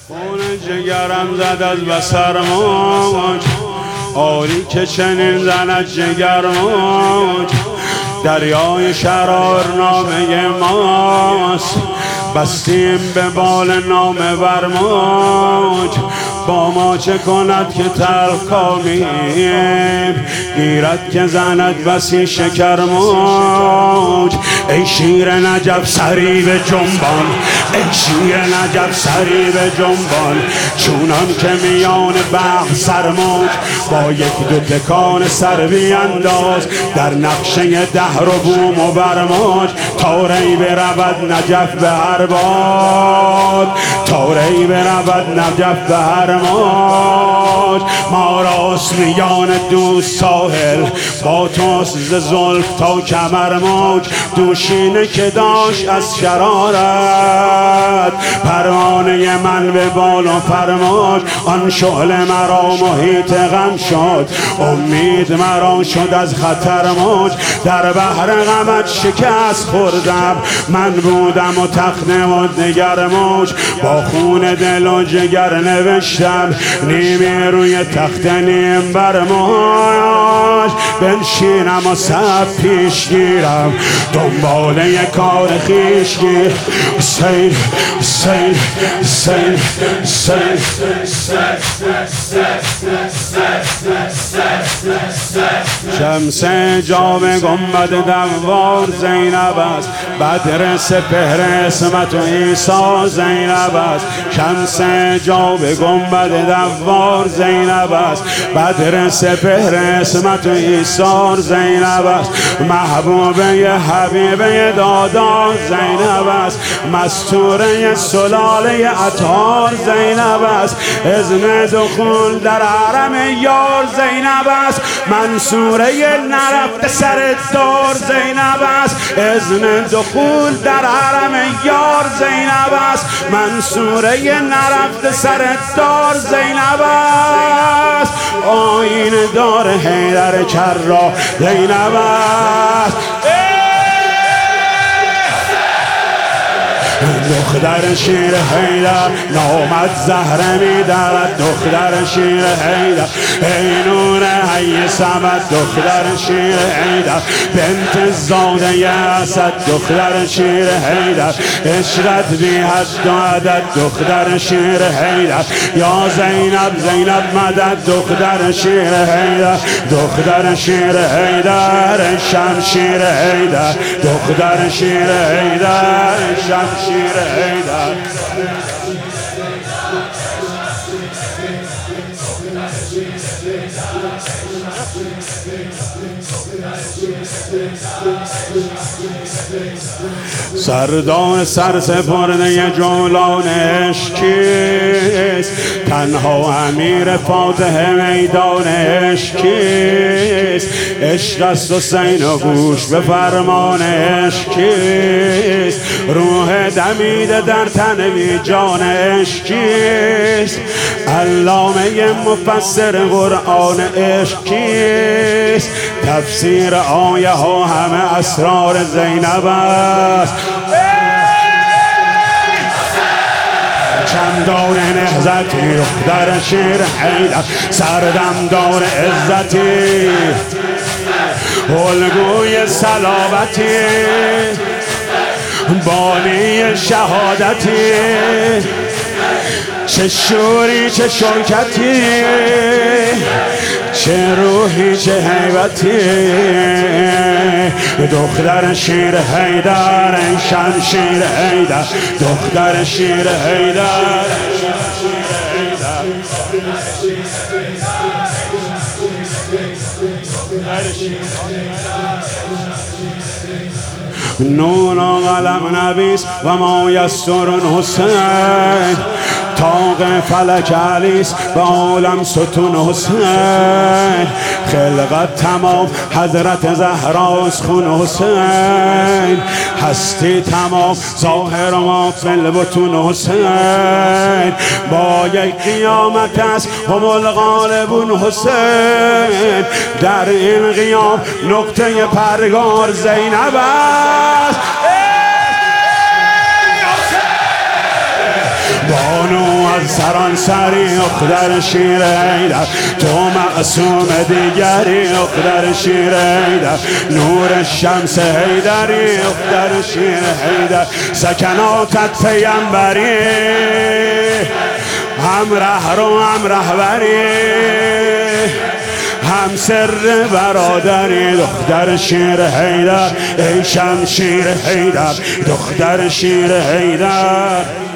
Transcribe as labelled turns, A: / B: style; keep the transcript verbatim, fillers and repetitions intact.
A: خون جگرم زد از بسر موج، آری که چنین زند جگر موج. دریای شرار نامه ماست، بستیم به بال نامه بر موج. با ما چه کند که تلخ کامیم، گیرد که زند بسی شکر موج. ای شیر نجف سری به جنبان، ای شیر نجف سری به جنبان. چونان که میان بحر سرموج، با یک دو تکان سر بینداز. در نقشه دهر و بوم و برموج، تا ری برود نجف به هر باد، تا ری برود نجف به هر موج. ما راست میان دوست ساحل، با توست ز زلف تا کمر موج. دوشینه که داشت از شرارت، پروانه من به بال و فرموج. آن شعله مرا محیط غم شد، امید مرا شد از خطر موج. در بحر غمت شکست خوردم، من بودم و تخته و دگر موج. با خون دل و جگر نوشتم، نیمی روی تخت نیم بر موج. بنشینم و سب پیش گیرم، دنباله کار خویش گیر. سیل سیل سیل سیل شمس جام گنبد دوار زینب است، بدر سپهر اسمت و عیسی زینب است. شمس جام گنبد دوار زینب است، بدر سپهر اسمت و عیسی زینب است. محبوبه حبیبه دادا زینب است، مستوره سلاله عطار زینب است. اذن دخول در حرم یار زینب است، منصوره نرفته سر دار زینب است. اذن دخول در حرم یار زینب است، منصوره نرفته سر دار زینب است. آیین دار حیدر کرا زینب است. دختر شیر حیدر نامد زهره می دارد، دختر شیر حیدر ای نور حی صمد. دختر شیر حیدر بنت زاده اسد، دختر شیر حیدر عشرت بی حد و عدد. دختر شیر حیدر یا زینب زینب مدد. دختر شیر حیدر دختر شیر حیدر شمشیر حیدر. دختر شیر حیدر شمشیر حیدر. سردار سرسپرده جولان عشقیست، تنها امیر فاتح میدان عشقیست. عشق است حسین و گوش به فرمان عشقیست، روح دمیده در تن بی جان عشقیست. علامه مفسر قرآن عشقیست، تفسیر آیه ها همه اسرار زینب است. چندان نهضتی دختر شیر حیدر، سردم دار عزتی، الگوی صلابتی، بانی شهادتی. چه شوری چه شوکتی، چه روحی چه حیبتی. دختر شیر حیدر شمشیر حیدر. دختر شیر حیدر نون و قلم نویس و ما یستر حسین. تاق فلک علیس به عالم ستون حسین. خلقت تمام حضرت زهراست خون حسین. هستی تمام ظاهر ما فی البطون حسین. با یک قیامت است هم الغالبون حسین. در این قیام نقطه پرگار زینب است. بانو از سران سری اختر شیر حیدر، تو معصوم دیگری اختر شیر حیدر، نور شمس حیدری اختر شیر حیدر، سکناتت پیمبری هم رهرو هم رهبری هم سر برادری، دختر شیر حیدر ای شمشیر حیدر، دختر شیر حیدر.